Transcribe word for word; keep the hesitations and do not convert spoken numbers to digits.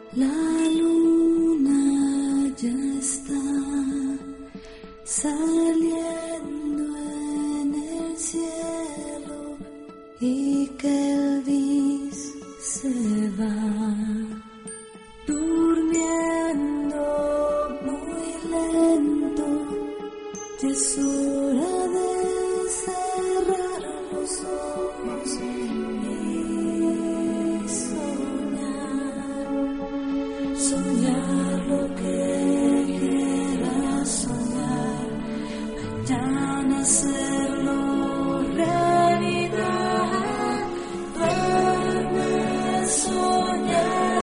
La luna ya está saliendo en el cielo y que Elvis se va durmiendo.